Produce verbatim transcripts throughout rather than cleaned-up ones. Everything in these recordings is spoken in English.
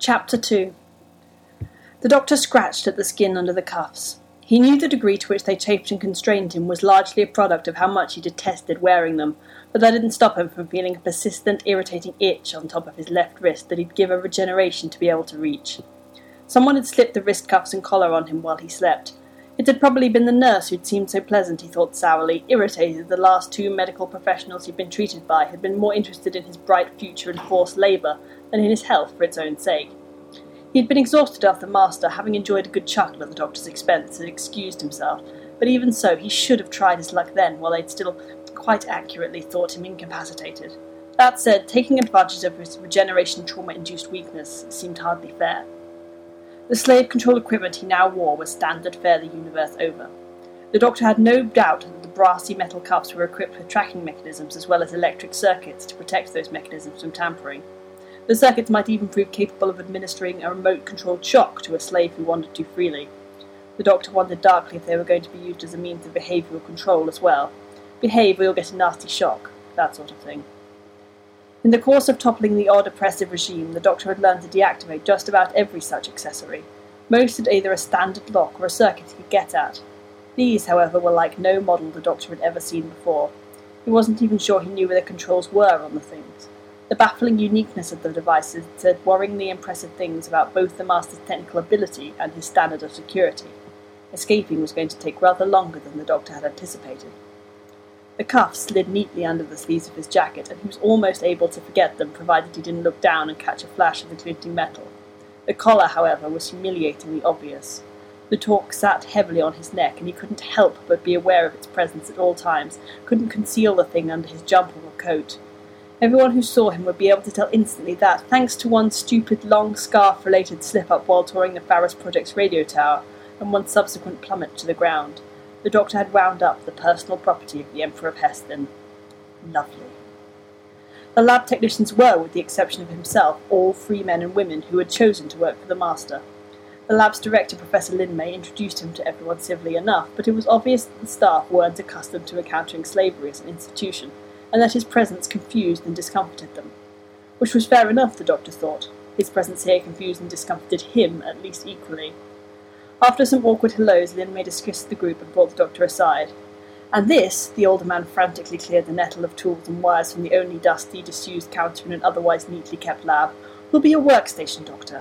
Chapter two. The doctor scratched at the skin under the cuffs. He knew the degree to which they chafed and constrained him was largely a product of how much he detested wearing them, but that didn't stop him from feeling a persistent, irritating itch on top of his left wrist that he'd give a regeneration to be able to reach. Someone had slipped the wrist cuffs and collar on him while he slept. It had probably been the nurse who'd seemed so pleasant, he thought sourly, irritated the last two medical professionals he'd been treated by had been more interested in his bright future and forced labour than in his health for its own sake. He had been exhausted after Master, having enjoyed a good chuckle at the doctor's expense, and excused himself, but even so he should have tried his luck then, while they'd still quite accurately thought him incapacitated. That said, taking advantage of his regeneration trauma-induced weakness seemed hardly fair. The slave control equipment he now wore was standard fare the universe over. The doctor had no doubt that the brassy metal cuffs were equipped with tracking mechanisms as well as electric circuits to protect those mechanisms from tampering. The circuits might even prove capable of administering a remote-controlled shock to a slave who wandered too freely. The doctor wondered darkly if they were going to be used as a means of behavioural control as well. Behave or you'll get a nasty shock, that sort of thing. In the course of toppling the odd oppressive regime, the doctor had learned to deactivate just about every such accessory. Most had either a standard lock or a circuit he could get at. These, however, were like no model the doctor had ever seen before. He wasn't even sure he knew where the controls were on the things. The baffling uniqueness of the devices said worryingly impressive things about both the Master's technical ability and his standard of security. Escaping was going to take rather longer than the doctor had anticipated. The cuffs slid neatly under the sleeves of his jacket, and he was almost able to forget them, provided he didn't look down and catch a flash of the glinting metal. The collar, however, was humiliatingly obvious. The torque sat heavily on his neck, and he couldn't help but be aware of its presence at all times, couldn't conceal the thing under his jumper or coat. Everyone who saw him would be able to tell instantly that, thanks to one stupid, long scarf-related slip-up while touring the Faros Project's radio tower, and one subsequent plummet to the ground, the doctor had wound up the personal property of the Emperor of Heston. Lovely. The lab technicians were, with the exception of himself, all free men and women who had chosen to work for the Master. The lab's director, Professor Linmay, introduced him to everyone civilly enough, but it was obvious that the staff weren't accustomed to encountering slavery as an institution, and that his presence confused and discomforted them. Which was fair enough, the doctor thought. His presence here confused and discomforted him at least equally. After some awkward hellos, Linmay dismissed the group and brought the doctor aside. And this, the older man frantically cleared the nettle of tools and wires from the only dusty, disused counter in an otherwise neatly kept lab, will be a workstation, Doctor.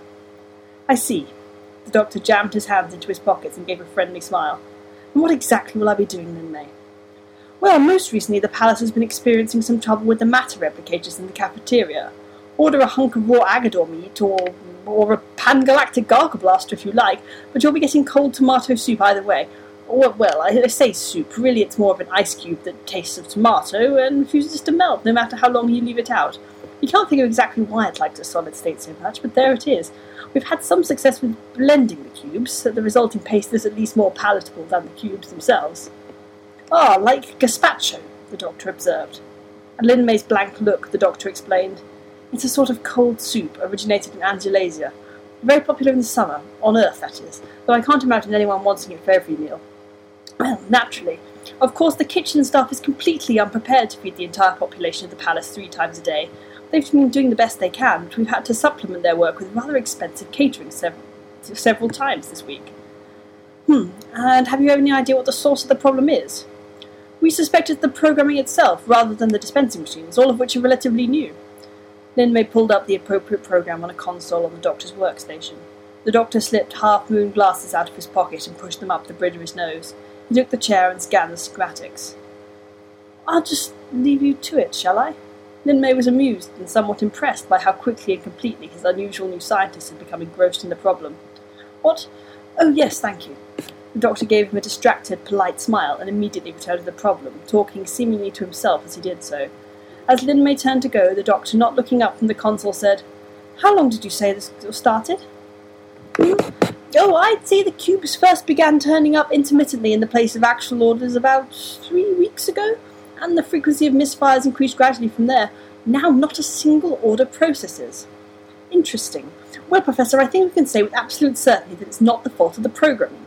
I see. The doctor jammed his hands into his pockets and gave a friendly smile. And what exactly will I be doing, Linmay? Well, most recently the palace has been experiencing some trouble with the matter replicators in the cafeteria. Order a hunk of raw Agador meat, or or a pan-galactic Gargle Blaster if you like, but you'll be getting cold tomato soup either way. Or, well, I, I say soup, really it's more of an ice cube that tastes of tomato and refuses to melt, no matter how long you leave it out. You can't think of exactly why it likes a solid state so much, but there it is. We've had some success with blending the cubes, so the resulting paste is at least more palatable than the cubes themselves. Ah, like gazpacho, the doctor observed. At Linmay's blank look, the doctor explained, It's a sort of cold soup, originated in Anzulasia. Very popular in the summer, on Earth, that is, though I can't imagine anyone wanting it for every meal. Well, naturally. Of course, the kitchen staff is completely unprepared to feed the entire population of the palace three times a day. They've been doing the best they can, but we've had to supplement their work with rather expensive catering several, several times this week. Hmm, and have you any idea what the source of the problem is? We suspected the programming itself, rather than the dispensing machines, all of which are relatively new. Linmay pulled up the appropriate program on a console on the doctor's workstation. The doctor slipped half-moon glasses out of his pocket and pushed them up the bridge of his nose. He took the chair and scanned the schematics. I'll just leave you to it, shall I? Linmay was amused and somewhat impressed by how quickly and completely his unusual new scientist had become engrossed in the problem. What? Oh, yes, thank you. The doctor gave him a distracted, polite smile and immediately returned to the problem, talking seemingly to himself as he did so. As Linmay turned to go, the doctor, not looking up from the console, said, How long did you say this started? Hmm? Oh, I'd say the cubes first began turning up intermittently in the place of actual orders about three weeks ago, and the frequency of misfires increased gradually from there. Now not a single order processes. Interesting. Well, Professor, I think we can say with absolute certainty that it's not the fault of the programming.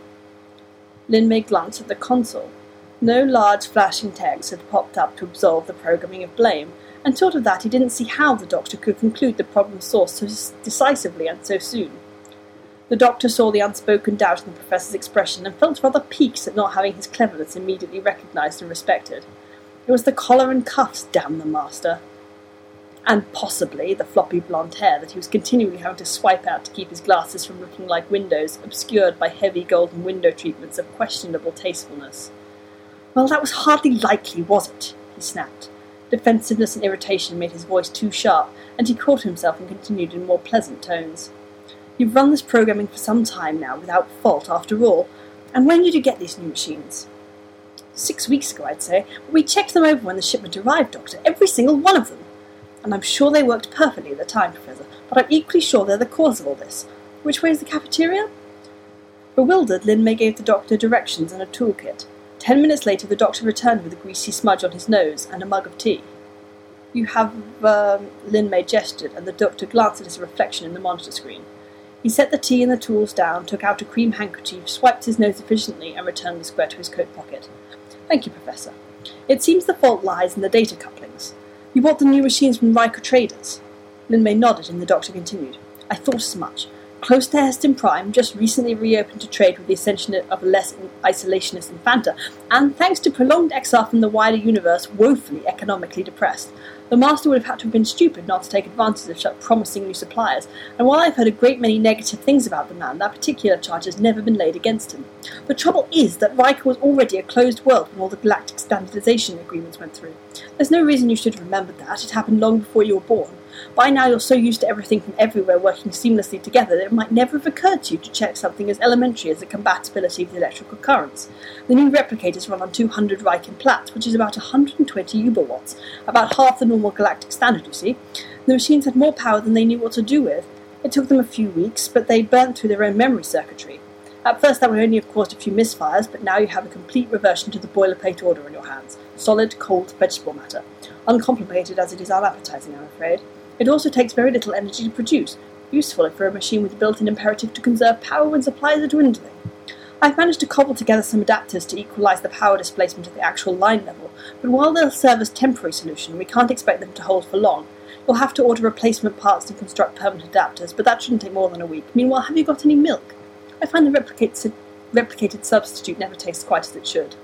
Linmay glanced at the console. No large flashing text had popped up to absolve the programming of blame, and short of that he didn't see how the Doctor could conclude the problem's source so decisively and so soon. The Doctor saw the unspoken doubt in the Professor's expression and felt rather piqued at not having his cleverness immediately recognised and respected. It was the collar and cuffs, damn the Master! And possibly the floppy blonde hair that he was continually having to swipe out to keep his glasses from looking like windows, obscured by heavy golden window treatments of questionable tastefulness. "Well, that was hardly likely, was it?" he snapped. Defensiveness and irritation made his voice too sharp, and he caught himself and continued in more pleasant tones. "You've run this programming for some time now, without fault, after all. And when did you get these new machines?" "Six weeks ago, I'd say. But we checked them over when the shipment arrived, Doctor. Every single one of them. And I'm sure they worked perfectly at the time, Professor, but I'm equally sure they're the cause of all this. Which way is the cafeteria?" Bewildered, Lin May gave the Doctor directions and a toolkit. Ten minutes later, the Doctor returned with a greasy smudge on his nose and a mug of tea. "You have, um... Lin May gestured, and the Doctor glanced at his reflection in the monitor screen. He set the tea and the tools down, took out a cream handkerchief, swiped his nose efficiently, and returned the square to his coat pocket. "Thank you, Professor. It seems the fault lies in the data couplings. You bought the new machines from Riker Traders." Lin May nodded, and the Doctor continued. "I thought as much. Close to Heston Prime, just recently reopened to trade with the ascension of a less isolationist Infanta, and thanks to prolonged exile from the wider universe, woefully economically depressed. The Master would have had to have been stupid not to take advantage of such promising new suppliers, and while I've heard a great many negative things about the man, that particular charge has never been laid against him. The trouble is that Riker was already a closed world when all the galactic standardization agreements went through. There's no reason you should have remembered that. It happened long before you were born. By now you're so used to everything from everywhere working seamlessly together that it might never have occurred to you to check something as elementary as the compatibility of the electrical currents. The new replicators run on two hundred Riken Platts, which is about one hundred twenty ubawatts, about half the normal galactic standard, you see. The machines had more power than they knew what to do with. It took them a few weeks, but they burnt through their own memory circuitry. At first that would only have caused a few misfires, but now you have a complete reversion to the boilerplate order in your hands. Solid, cold vegetable matter. Uncomplicated as it is unappetizing, I'm afraid. It also takes very little energy to produce, useful for a machine with a built-in imperative to conserve power when supplies are dwindling. I've managed to cobble together some adapters to equalize the power displacement at the actual line level, but while they'll serve as temporary solution, we can't expect them to hold for long. You'll have to order replacement parts and construct permanent adapters, but that shouldn't take more than a week. Meanwhile, have you got any milk? I find the replicated, replicated substitute never tastes quite as it should."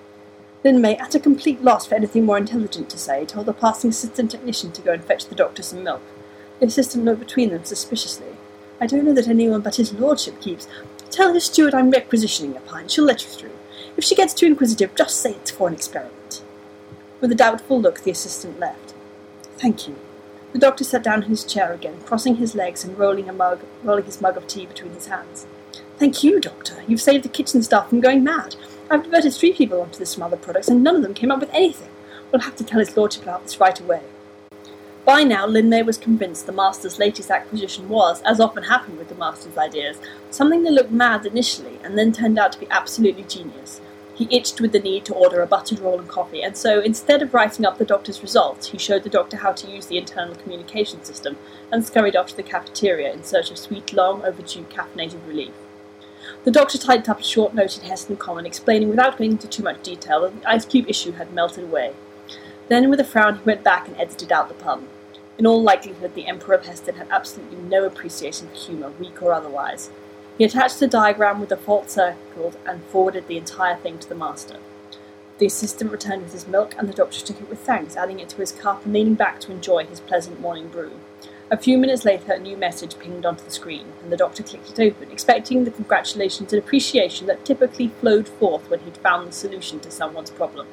Lin May, at a complete loss for anything more intelligent to say, told the passing assistant technician to go and fetch the Doctor some milk. The assistant looked between them suspiciously. "I don't know that anyone but his lordship keeps. Tell his steward I'm requisitioning a pint. She'll let you through. If she gets too inquisitive, just say it's for an experiment." With a doubtful look, the assistant left. "Thank you." The Doctor sat down in his chair again, crossing his legs and rolling, a mug, rolling his mug of tea between his hands. "Thank you, Doctor. You've saved the kitchen staff from going mad. I've diverted three people onto this Smother products, and none of them came up with anything. We'll have to tell his lordship about this right away." By now, Lin May was convinced the Master's latest acquisition was, as often happened with the Master's ideas, something that looked mad initially, and then turned out to be absolutely genius. He itched with the need to order a buttered roll and coffee, and so, instead of writing up the Doctor's results, he showed the Doctor how to use the internal communication system, and scurried off to the cafeteria in search of sweet, long overdue caffeinated relief. The Doctor typed up a short note in Heston Common, explaining without going into too much detail that the ice cube issue had melted away. Then, with a frown, he went back and edited out the pun. In all likelihood, the Emperor of Heston had absolutely no appreciation for humour, weak or otherwise. He attached a diagram with the fault circled and forwarded the entire thing to the Master. The assistant returned with his milk, and the Doctor took it with thanks, adding it to his cup and leaning back to enjoy his pleasant morning brew. A few minutes later, a new message pinged onto the screen, and the Doctor clicked it open, expecting the congratulations and appreciation that typically flowed forth when he'd found the solution to someone's problem.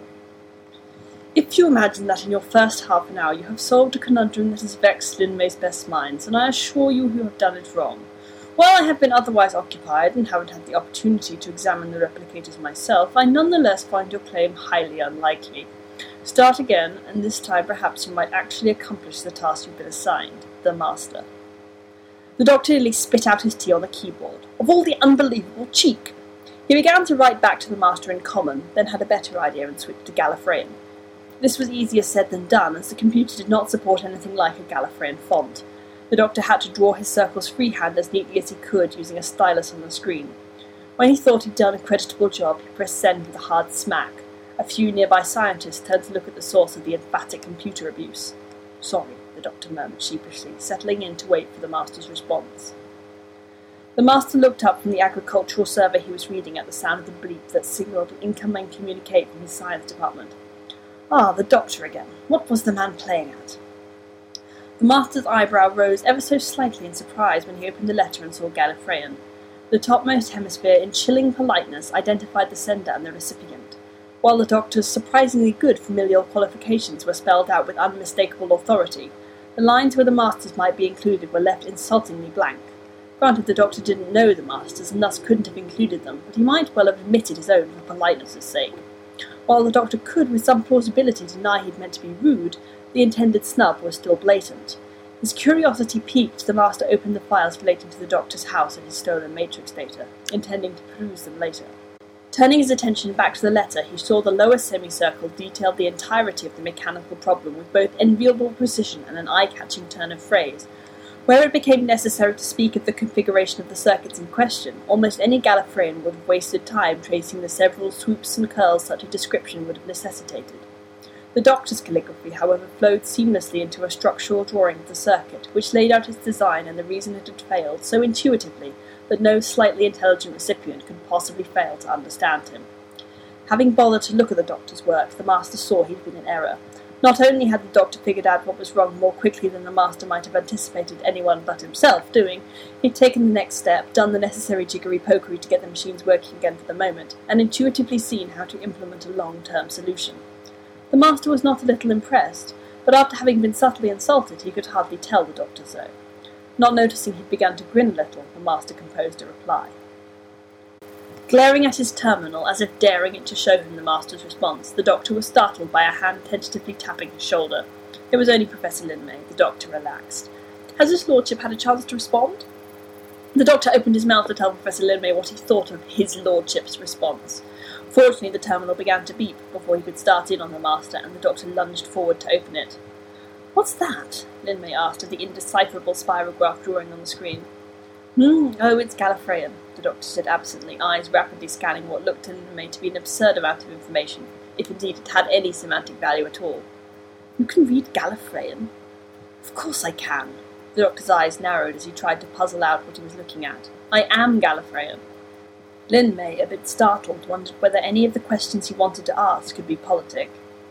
If you imagine that in your first half an hour you have solved a conundrum that has vexed Lin May's best minds, then I assure you you have done it wrong. While I have been otherwise occupied and haven't had the opportunity to examine the replicators myself, I nonetheless find your claim highly unlikely. Start again, and this time perhaps you might actually accomplish the task you've been assigned. The Master. The Doctor nearly spit out his tea on the keyboard. Of all the unbelievable cheek! He began to write back to the Master in Common, then had a better idea and switched to Gallifreyan. This was easier said than done, as the computer did not support anything like a Gallifreyan font. The Doctor had to draw his circles freehand as neatly as he could, using a stylus on the screen. When he thought he'd done a creditable job, he pressed send with a hard smack. A few nearby scientists turned to look at the source of the emphatic computer abuse. Sorry, the doctor murmured sheepishly, settling in to wait for the master's response. The master looked up from the agricultural survey he was reading at the sound of the bleep that signalled incoming communique from his science department. Ah, the doctor again. What was the man playing at? The master's eyebrow rose ever so slightly in surprise when he opened the letter and saw Gallifreyan. The topmost hemisphere, in chilling politeness, identified the sender and the recipient, while the doctor's surprisingly good familial qualifications were spelled out with unmistakable authority. The lines where the master's might be included were left insultingly blank. Granted, the doctor didn't know the masters and thus couldn't have included them, but he might well have omitted his own for politeness' sake. While the doctor could with some plausibility deny he'd meant to be rude, the intended snub was still blatant. His curiosity piqued, the master opened the files relating to the doctor's house and his stolen matrix data, intending to peruse them later. Turning his attention back to the letter, he saw the lower semicircle detailed the entirety of the mechanical problem with both enviable precision and an eye-catching turn of phrase. Where it became necessary to speak of the configuration of the circuits in question, almost any Gallifreyan would have wasted time tracing the several swoops and curls such a description would have necessitated. The doctor's calligraphy, however, flowed seamlessly into a structural drawing of the circuit, which laid out its design and the reason it had failed so intuitively that no slightly intelligent recipient could possibly fail to understand him. Having bothered to look at the doctor's work, the master saw he'd been in error. Not only had the doctor figured out what was wrong more quickly than the master might have anticipated anyone but himself doing, he'd taken the next step, done the necessary jiggery-pokery to get the machines working again for the moment, and intuitively seen how to implement a long-term solution. The master was not a little impressed, but after having been subtly insulted, he could hardly tell the doctor so. Not noticing he'd begun to grin a little, the master composed a reply. Glaring at his terminal, as if daring it to show him the master's response, the doctor was startled by a hand tentatively tapping his shoulder. It was only Professor Linmay. The doctor relaxed. Has his lordship had a chance to respond? The doctor opened his mouth to tell Professor Linmay what he thought of his lordship's response. Fortunately, the terminal began to beep before he could start in on the master, and the doctor lunged forward to open it. What's that? Linmay asked of the indecipherable spirograph drawing on the screen. Hmm, oh, it's Gallifreyan, the doctor said absently, eyes rapidly scanning what looked to Linmay to be an absurd amount of information, if indeed it had any semantic value at all. You can read Gallifreyan? Of course I can. The doctor's eyes narrowed as he tried to puzzle out what he was looking at. I am Gallifreyan. Linmay, a bit startled, wondered whether any of the questions he wanted to ask could be politic.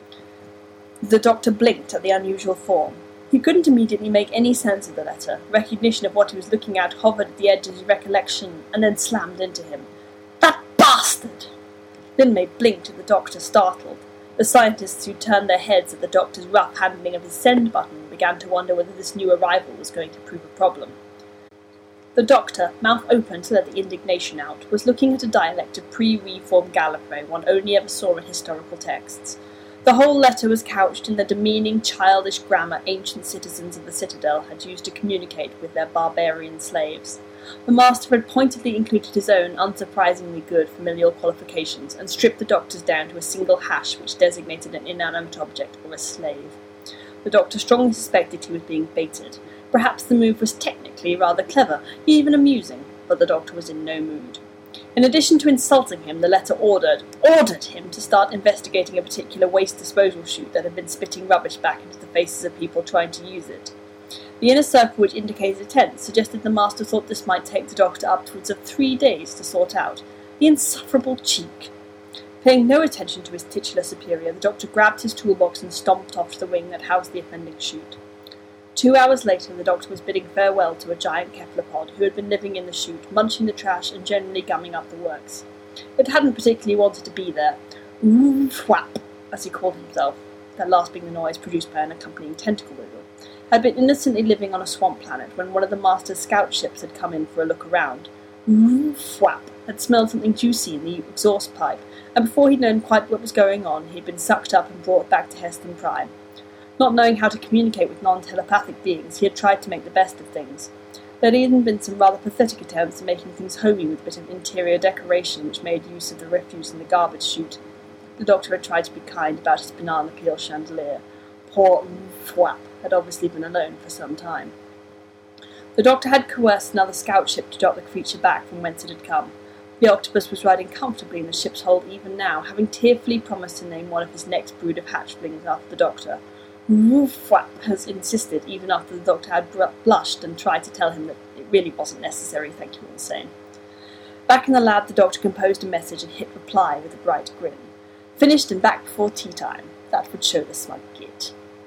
The doctor blinked at the unusual form. He couldn't immediately make any sense of the letter. Recognition of what he was looking at hovered at the edge of his recollection, and then slammed into him. That bastard! Linmay blinked at the doctor, startled. The scientists who turned their heads at the doctor's rough handling of his send button began to wonder whether this new arrival was going to prove a problem. The doctor, mouth open to let the indignation out, was looking at a dialect of pre-reform Gallifrey one only ever saw in historical texts. The whole letter was couched in the demeaning, childish grammar ancient citizens of the Citadel had used to communicate with their barbarian slaves. The master had pointedly included his own unsurprisingly good familial qualifications and stripped the doctor's down to a single hash which designated an inanimate object or a slave. The doctor strongly suspected he was being baited. Perhaps the move was technically rather clever, even amusing, but the doctor was in no mood. In addition to insulting him, the letter ordered, ordered him to start investigating a particular waste disposal chute that had been spitting rubbish back into the faces of people trying to use it. The inner circle, which indicated a tent, suggested the master thought this might take the doctor upwards of three days to sort out. The insufferable cheek! Paying no attention to his titular superior, the doctor grabbed his toolbox and stomped off to the wing that housed the offending chute. Two hours later, the doctor was bidding farewell to a giant cephalopod who had been living in the chute, munching the trash and generally gumming up the works. It hadn't particularly wanted to be there. Ooh, whap, as he called himself, that last being the noise produced by an accompanying tentacle wiggle, had been innocently living on a swamp planet when one of the master's scout ships had come in for a look around. Ooh, whap, had smelled something juicy in the exhaust pipe, and before he'd known quite what was going on, he'd been sucked up and brought back to Heston Prime. Not knowing how to communicate with non-telepathic beings, he had tried to make the best of things. There had even been some rather pathetic attempts at making things homey with a bit of interior decoration which made use of the refuse in the garbage chute. The doctor had tried to be kind about his banana peel chandelier. Poor Thwap had obviously been alone for some time. The doctor had coerced another scout ship to drop the creature back from whence it had come. The octopus was riding comfortably in the ship's hold even now, having tearfully promised to name one of his next brood of hatchlings after the doctor. Roofwap has insisted, even after the doctor had blushed and tried to tell him that it really wasn't necessary, thank you all the same. Back in the lab, the doctor composed a message and hit reply with a bright grin. Finished and back before tea time. That would show the smug git.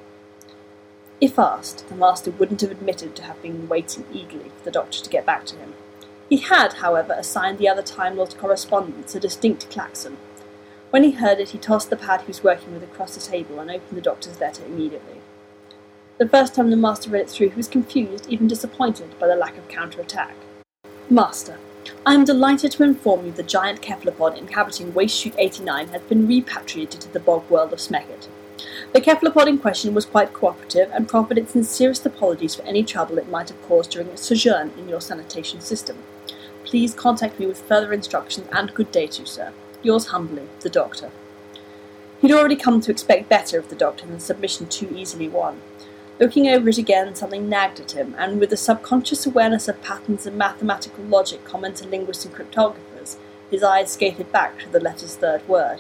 If asked, the master wouldn't have admitted to have been waiting eagerly for the doctor to get back to him. He had, however, assigned the other Time Lord's correspondence a distinct klaxon. When he heard it, he tossed the pad he was working with across the table and opened the doctor's letter immediately. The first time the master read it through, he was confused, even disappointed, by the lack of counter-attack. Master, I am delighted to inform you the giant cephalopod inhabiting Waste Chute eighty-nine has been repatriated to the bog world of Smecket. The cephalopod in question was quite cooperative and proffered its sincerest apologies for any trouble it might have caused during its sojourn in your sanitation system. Please contact me with further instructions and good day to you, sir. Yours humbly, the Doctor. He'd already come to expect better of the Doctor than submission too easily won. Looking over it again, something nagged at him, and with the subconscious awareness of patterns and mathematical logic common to linguists and cryptographers, his eyes skated back to the letter's third word.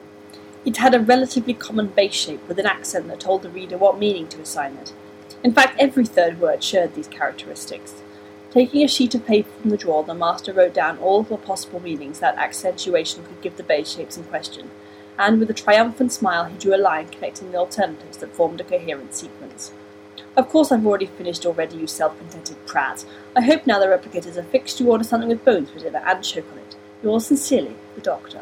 It had a relatively common base shape with an accent that told the reader what meaning to assign it. In fact, every third word shared these characteristics. Taking a sheet of paper from the drawer, the master wrote down all the possible meanings that accentuation could give the base shapes in question, and with a triumphant smile he drew a line connecting the alternatives that formed a coherent sequence. Of course I've already finished already, you self-contented prat. I hope now the replicators are fixed you order something with bones for dinner and choke on it. Yours sincerely, the Doctor.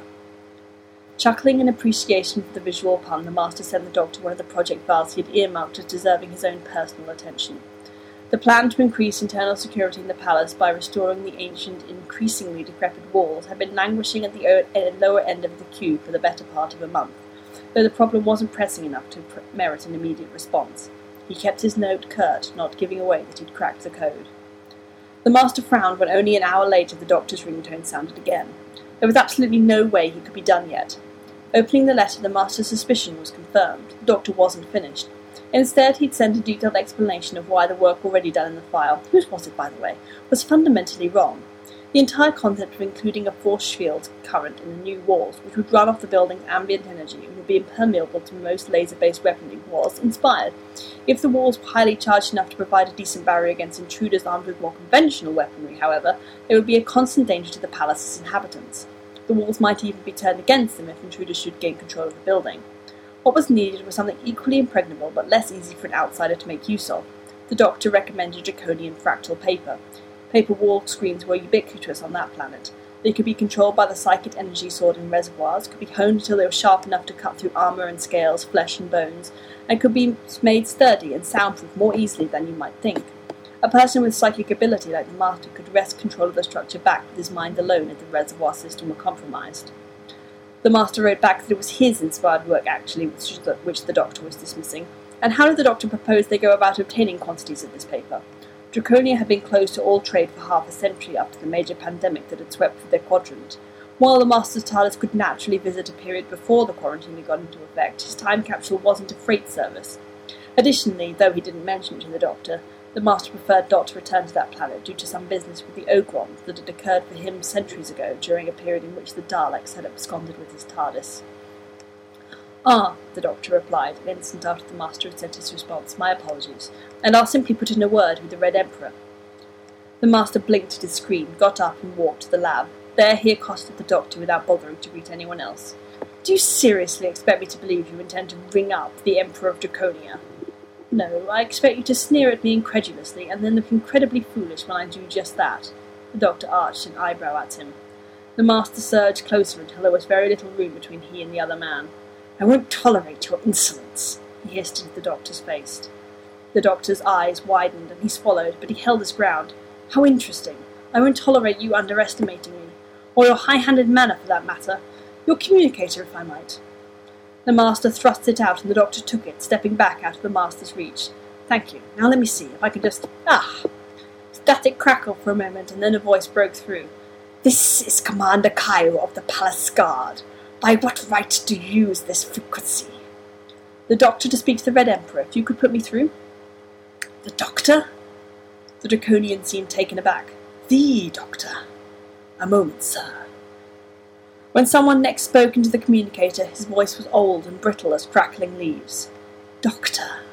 Chuckling in appreciation for the visual pun, the master sent the Doctor one of the project files he had earmarked as deserving his own personal attention. The plan to increase internal security in the palace by restoring the ancient, increasingly decrepit walls had been languishing at the lower end of the queue for the better part of a month, though the problem wasn't pressing enough to merit an immediate response. He kept his note curt, not giving away that he'd cracked the code. The master frowned when only an hour later the Doctor's ringtone sounded again. There was absolutely no way he could be done yet. Opening the letter, the master's suspicion was confirmed. The Doctor wasn't finished. Instead, he'd sent a detailed explanation of why the work already done in the file, whose was it, by the way, was fundamentally wrong. The entire concept of including a force field current in the new walls, which would run off the building's ambient energy and would be impermeable to most laser-based weaponry, was inspired. If the walls were highly charged enough to provide a decent barrier against intruders armed with more conventional weaponry, however, they would be a constant danger to the palace's inhabitants. The walls might even be turned against them if intruders should gain control of the building. What was needed was something equally impregnable but less easy for an outsider to make use of. The Doctor recommended draconian fractal paper. Paper wall screens were ubiquitous on that planet. They could be controlled by the psychic energy stored in reservoirs, could be honed until they were sharp enough to cut through armour and scales, flesh and bones, and could be made sturdy and soundproof more easily than you might think. A person with psychic ability like the Master could wrest control of the structure back with his mind alone if the reservoir system were compromised. The Master wrote back that it was his inspired work, actually, which the, which the Doctor was dismissing. And how did the Doctor propose they go about obtaining quantities of this paper? Draconia had been closed to all trade for half a century after the major pandemic that had swept through their quadrant. While the Master's TARDIS could naturally visit a period before the quarantine had gone into effect, his time capsule wasn't a freight service. Additionally, though he didn't mention it to the Doctor, the Master preferred not to return to that planet due to some business with the Ogrons that had occurred for him centuries ago during a period in which the Daleks had absconded with his TARDIS. Ah, the Doctor replied, an instant after the Master had sent his response, my apologies, and I'll simply put in a word with the Red Emperor. The Master blinked at his screen, got up and walked to the lab. There he accosted the Doctor without bothering to greet anyone else. Do you seriously expect me to believe you intend to ring up the Emperor of Draconia? No, I expect you to sneer at me incredulously and then look incredibly foolish when I do just that. The Doctor arched an eyebrow at him. The Master surged closer until there was very little room between he and the other man. I won't tolerate your insolence, he hissed into the Doctor's face. The Doctor's eyes widened and he swallowed, but he held his ground. How interesting. I won't tolerate you underestimating me. Or your high-handed manner, for that matter. Your communicator, if I might. The Master thrust it out, and the Doctor took it, stepping back out of the Master's reach. Thank you. Now let me see if I can just... Ah! Static crackle for a moment, and then a voice broke through. This is Commander Cairo of the Palace Guard. By what right do you use this frequency? The Doctor to speak to the Red Emperor. If you could put me through. The Doctor? The Draconian seemed taken aback. The Doctor. A moment, sir. When someone next spoke into the communicator, his voice was old and brittle as crackling leaves. Doctor.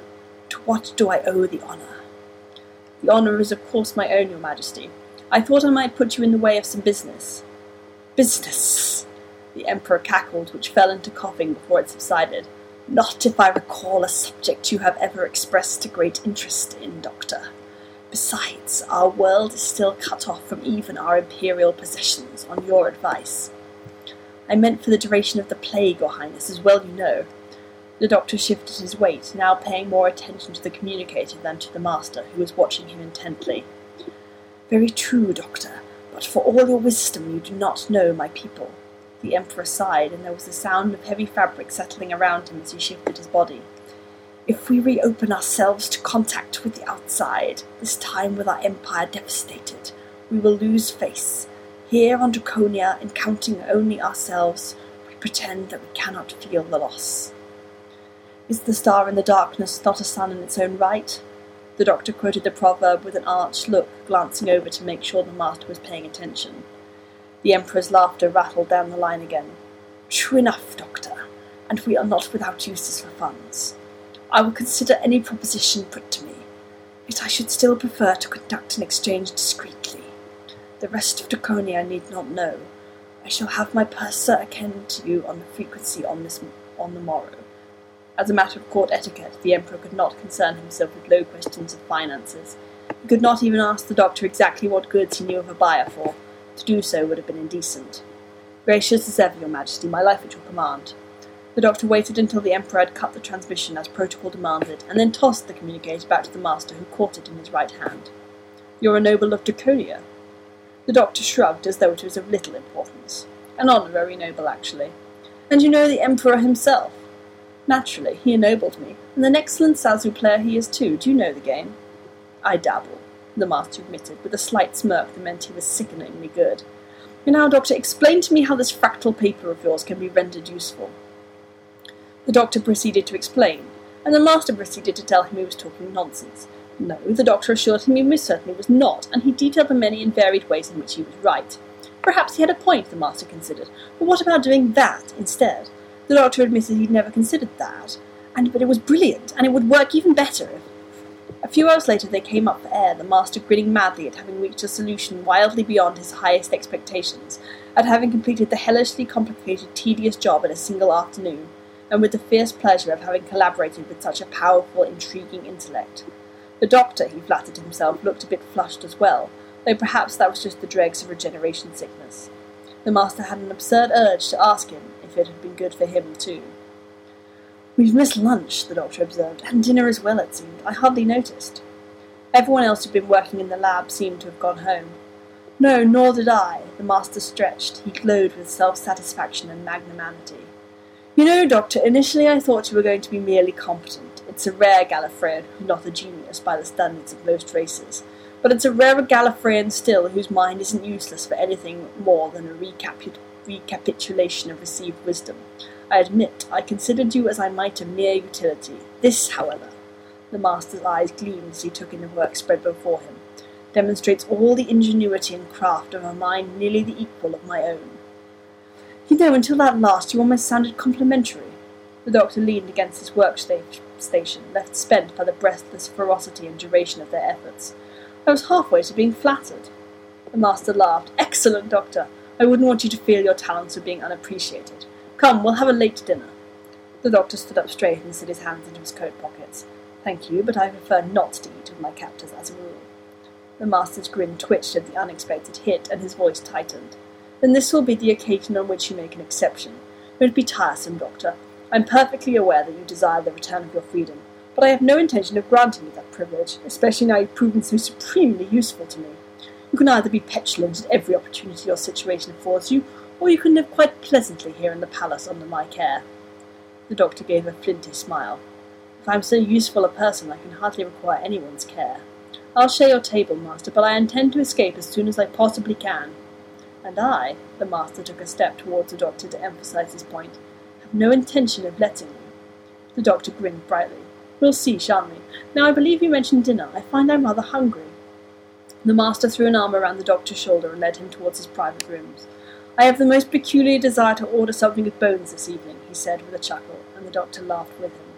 To what do I owe the honour? The honour is of course my own, your majesty. I thought I might put you in the way of some business. Business! The Emperor cackled, which fell into coughing before it subsided. Not if I recall a subject you have ever expressed a great interest in, Doctor. Besides, our world is still cut off from even our imperial possessions, on your advice. I meant for the duration of the plague, your highness, as well you know. The doctor shifted his weight, now paying more attention to the communicator than to the master, who was watching him intently. Very true, Doctor, but for all your wisdom you do not know my people. The Emperor sighed, and there was the sound of heavy fabric settling around him as he shifted his body. If we reopen ourselves to contact with the outside, this time with our empire devastated, we will lose face. Here on Draconia, encountering only ourselves, we pretend that we cannot feel the loss. Is the star in the darkness not a sun in its own right? The doctor quoted the proverb with an arch look, glancing over to make sure the master was paying attention. The Emperor's laughter rattled down the line again. True enough, Doctor, and we are not without uses for funds. I will consider any proposition put to me, yet I should still prefer to conduct an exchange discreetly. The rest of Draconia need not know. I shall have my purser attend to you on the frequency on this on the morrow. As a matter of court etiquette, the Emperor could not concern himself with low questions of finances. He could not even ask the doctor exactly what goods he knew of a buyer for. To do so would have been indecent. Gracious as ever, your majesty, my life at your command. The doctor waited until the Emperor had cut the transmission as protocol demanded, and then tossed the communicator back to the master, who caught it in his right hand. You're a noble of Draconia? The doctor shrugged as though it was of little importance. An honorary noble, actually. And you know the Emperor himself? Naturally, he ennobled me, and an excellent Sazu player he is too. Do you know the game? I dabble, the master admitted, with a slight smirk that meant he was sickeningly good. And now, Doctor, explain to me how this fractal paper of yours can be rendered useful. The doctor proceeded to explain, and the master proceeded to tell him he was talking nonsense. No, the doctor assured him he most certainly was not, and he detailed the many and varied ways in which he was right. Perhaps he had a point, the master considered, but what about doing that instead? The doctor admitted he'd never considered that, and but it was brilliant, and it would work even better if... A few hours later they came up for air, the master grinning madly at having reached a solution wildly beyond his highest expectations, at having completed the hellishly complicated, tedious job in a single afternoon, and with the fierce pleasure of having collaborated with such a powerful, intriguing intellect. The doctor, he flattered himself, looked a bit flushed as well, though perhaps that was just the dregs of regeneration sickness. The master had an absurd urge to ask him if it had been good for him too. We've missed lunch, the doctor observed, and dinner as well, it seemed. I hardly noticed. Everyone else who'd been working in the lab seemed to have gone home. No, nor did I, the master stretched. He glowed with self-satisfaction and magnanimity. You know, Doctor, initially I thought you were going to be merely competent. It's a rare Gallifreyan who's not a genius by the standards of most races. But it's a rarer Gallifreyan still whose mind isn't useless for anything more than a recapu- recapitulation of received wisdom. I admit, I considered you as I might a mere utility. This, however, the master's eyes gleamed as he took in the work spread before him, demonstrates all the ingenuity and craft of a mind nearly the equal of my own. You know, until that last you almost sounded complimentary. The doctor leaned against his workstation, left spent by the breathless ferocity and duration of their efforts. I was halfway to being flattered. The master laughed. Excellent, Doctor. I wouldn't want you to feel your talents were being unappreciated. Come, we'll have a late dinner. The doctor stood up straight and slid his hands into his coat pockets. Thank you, but I prefer not to eat with my captors as a rule. The master's grin twitched at the unexpected hit, and his voice tightened. Then this will be the occasion on which you make an exception. Don't be tiresome, Doctor. I'm perfectly aware that you desire the return of your freedom, but I have no intention of granting you that privilege, especially now you've proven so supremely useful to me. You can either be petulant at every opportunity your situation affords you, or you can live quite pleasantly here in the palace under my care. The doctor gave a flinty smile. If I am so useful a person, I can hardly require anyone's care. I'll share your table, master, but I intend to escape as soon as I possibly can. And I, the master took a step towards the doctor to emphasize his point, have no intention of letting you. The doctor grinned brightly. We'll see, shan't we? Now, I believe you mentioned dinner. I find I'm rather hungry. The master threw an arm around the doctor's shoulder and led him towards his private rooms. I have the most peculiar desire to order something with bones this evening, he said with a chuckle, and the doctor laughed with him.